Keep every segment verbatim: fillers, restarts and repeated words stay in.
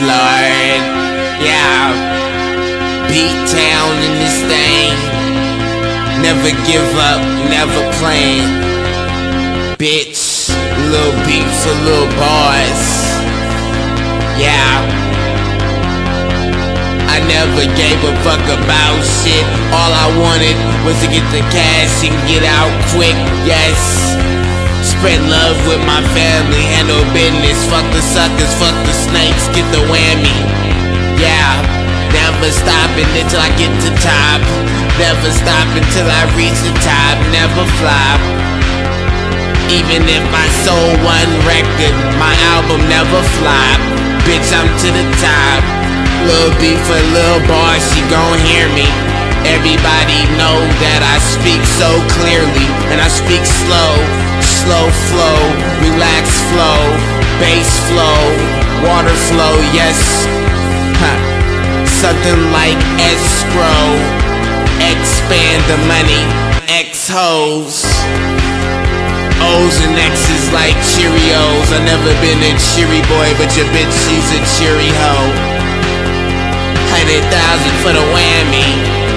Lord. Yeah, beat town in this thing. Never give up, never playing. Bitch, little beat for little boys. Yeah, I never gave a fuck about shit. All I wanted was to get the cash and get out quick. Yes, spread love with my family, handle business. Fuck the suckers, fuck the snakes, get the whammy. Yeah, never stopping until I get to top. Never stop until I reach the top. Never flop. Even if I sold one record, my album never flop. Bitch, I'm to the top. Lil' B for Lil' Boy, she gon' hear me. Everybody know that I speak so clearly, and I speak slow. Slow flow, relax flow, bass flow, water flow, yes. Huh. Something like escrow. Expand the money, X-hoes. O's and X's like Cheerios. I never been a cheery boy, but your bitch, she's a cheery hoe. Hundred thousand for the whammy.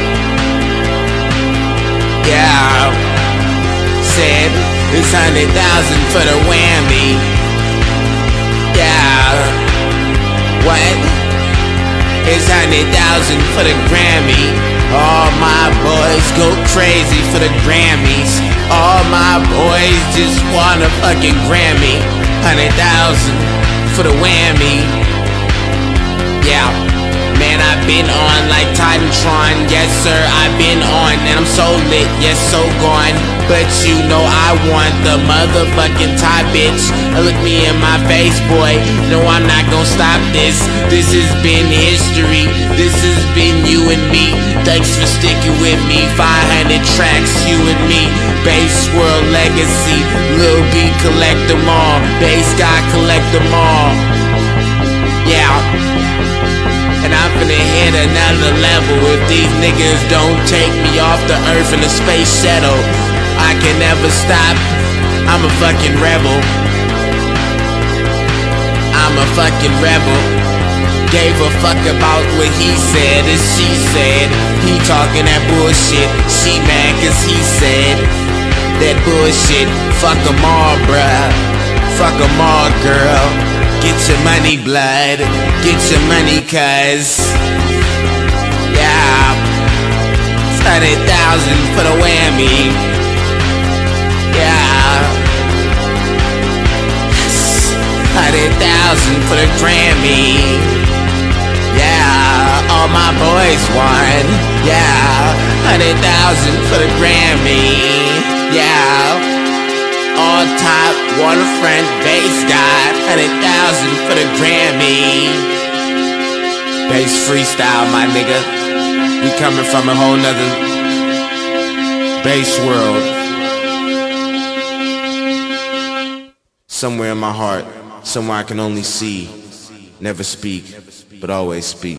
Yeah, said it's hundred thousand for the whammy. Yeah, what? It's hundred thousand for the Grammy. All my boys go crazy for the Grammys. All my boys just want a fucking Grammy. Hundred thousand for the whammy. Yeah, man, I've been on like Titantron. Yes sir, I've been on, and I'm so lit, yes so gone. But you know I want the motherfucking top, bitch. Look me in my face, boy. No, I'm not gonna stop this. This has been history. This has been you and me. Thanks for sticking with me. five hundred tracks, you and me. Bass World Legacy. Lil' B, collect them all. Bass God, collect them all. Yeah. And I'm finna hit another level if these niggas don't take me off the earth in a space shuttle. I can never stop. I'm a fucking rebel. I'm a fucking rebel. Gave a fuck about what he said and she said. He talking that bullshit. She mad cause he said that bullshit. Fuck them all, bruh. Fuck them all, girl. Get your money, blood. Get your money, cuz. Yeah, hundred thousand for the whammy. Yeah, hundred thousand for the Grammy. Yeah, all my boys won. Yeah, hundred thousand for the Grammy. Yeah. All top, waterfront, bass God, hundred thousand for the Grammy. Bass freestyle, my nigga. We coming from a whole nother bass world. Somewhere in my heart, somewhere I can only see, never speak, but always speak.